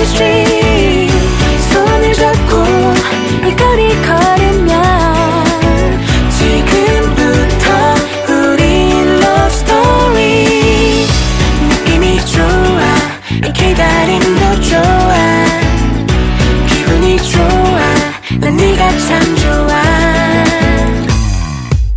the street 손을 잡고 이 거리 걸으면 지금부터 우린 love story 느낌이 좋아 이 기다림도 좋아 기분이 좋아 난 네가 참